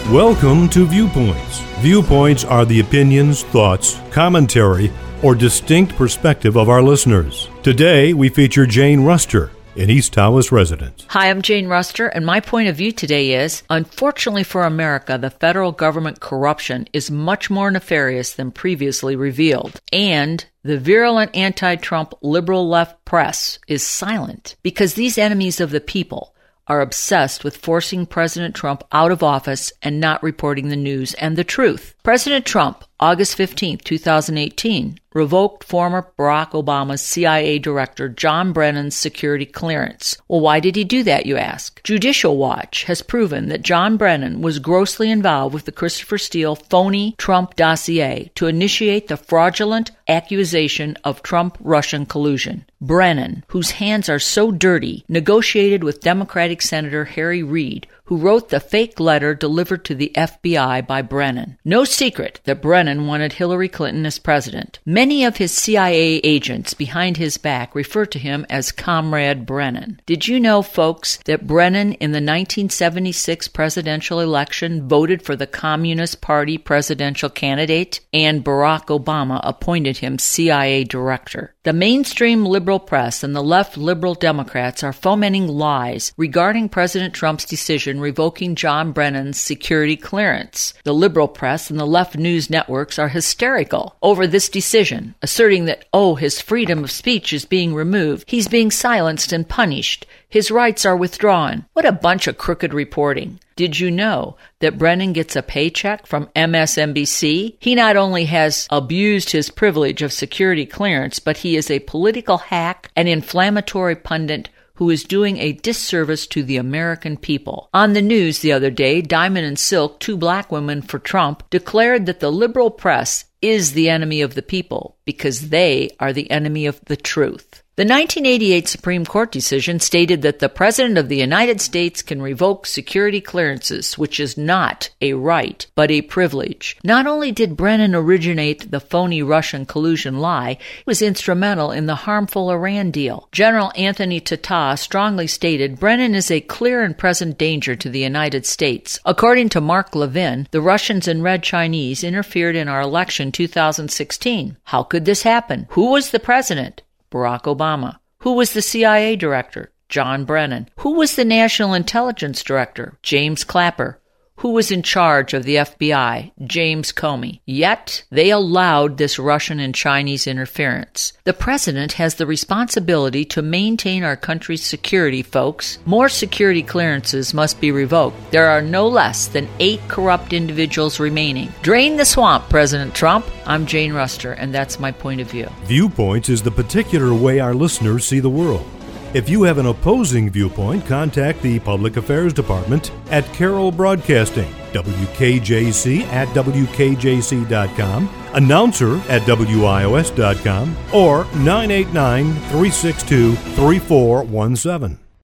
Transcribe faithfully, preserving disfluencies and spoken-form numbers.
Welcome to Viewpoints. Viewpoints are the opinions, thoughts, commentary, or distinct perspective of our listeners. Today, we feature Jane Ruster, an East Tawas resident. Hi, I'm Jane Ruster, and my point of view today is, unfortunately for America, the federal government corruption is much more nefarious than previously revealed, and the virulent anti-Trump liberal left press is silent because these enemies of the people are obsessed with forcing President Trump out of office and not reporting the news and the truth. President Trump, August fifteenth, twenty eighteen, revoked former Barack Obama's C I A director John Brennan's security clearance. Well, why did he do that, you ask? Judicial Watch has proven that John Brennan was grossly involved with the Christopher Steele phony Trump dossier to initiate the fraudulent accusation of Trump-Russian collusion. Brennan, whose hands are so dirty, negotiated with Democratic Senator Harry Reid, who wrote the fake letter delivered to the F B I by Brennan. No secret that Brennan wanted Hillary Clinton as president. Many of his C I A agents behind his back refer to him as Comrade Brennan. Did you know, folks, that Brennan in the nineteen seventy-six presidential election voted for the Communist Party presidential candidate, and Barack Obama appointed him C I A director? The mainstream liberal press and the left liberal Democrats are fomenting lies regarding President Trump's decision revoking John Brennan's security clearance. The liberal press and the left news networks are hysterical over this decision, asserting that, oh, his freedom of speech is being removed. He's being silenced and punished. His rights are withdrawn. What a bunch of crooked reporting. Did you know that Brennan gets a paycheck from M S N B C? He not only has abused his privilege of security clearance, but he is a political hack, an inflammatory pundit who is doing a disservice to the American people. On the news the other day, Diamond and Silk, two black women for Trump, declared that the liberal press is the enemy of the people because they are the enemy of the truth. The nineteen eighty-eight Supreme Court decision stated that the President of the United States can revoke security clearances, which is not a right, but a privilege. Not only did Brennan originate the phony Russian collusion lie, he was instrumental in the harmful Iran deal. General Anthony Tata strongly stated Brennan is a clear and present danger to the United States. According to Mark Levin, the Russians and Red Chinese interfered in our election two thousand sixteen. How could this happen? Who was the president? Barack Obama. Who was the C I A director? John Brennan. Who was the National Intelligence Director? James Clapper. Who was in charge of the F B I? James Comey. Yet, they allowed this Russian and Chinese interference. The president has the responsibility to maintain our country's security, folks. More security clearances must be revoked. There are no less than eight corrupt individuals remaining. Drain the swamp, President Trump. I'm Jane Ruster, and that's my point of view. Viewpoints is the particular way our listeners see the world. If you have an opposing viewpoint, contact the Public Affairs Department at Carroll Broadcasting, W K J C at W K J C dot com, announcer at W I O S dot com, or nine eight nine, three six two, three four one seven.